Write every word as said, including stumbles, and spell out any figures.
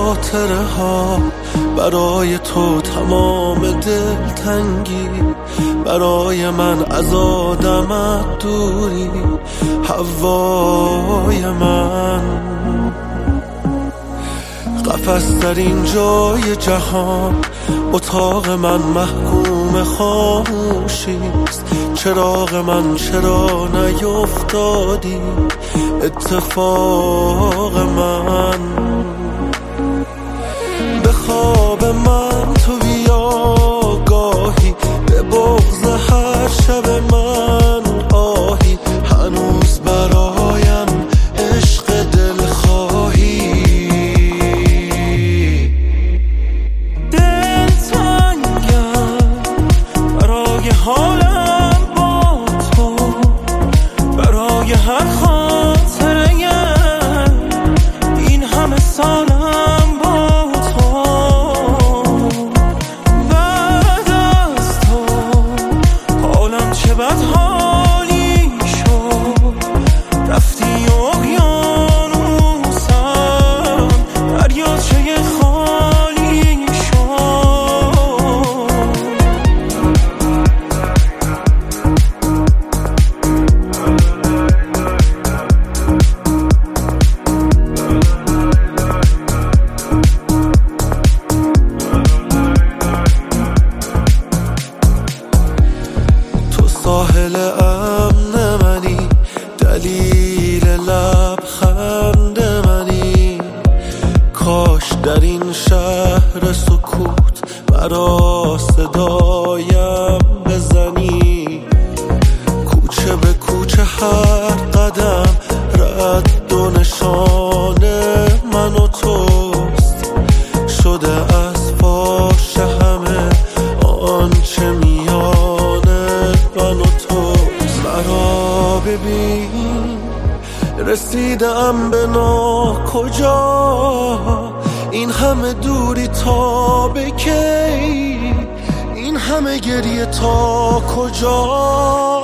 خاطره ها، برای تو تمام دلتنگی، برای من از آدمت دوری، هوای من. قفس در این جای جهان، اتاق من محکوم خاموشیست. چراغ من چرا نیفتادی اتفاق من؟ به خواب من تو بیا گاهی، به بغض هر شب من آهی، هنوز برایم عشق دل خواهی. دل تنگم برای حالم با تو، برای هر خاطره این همه سالم با تو. بعد از تو حالم چه بد حالی شد، رفتی اقیانوسم، دریاچه خالی شد. تو ساحل امن منی، دلیل لبخند منی. کاش در این شهر سکوت برا صدایم بزنی. کوچه به کوچه هر قدم رد و نشان من و توست، شده از فاش همه آنچه میان من و توست. مرا ببین رسیدم به ناکجا، این همه دوری تا به کی، این همه گریه تا کجا؟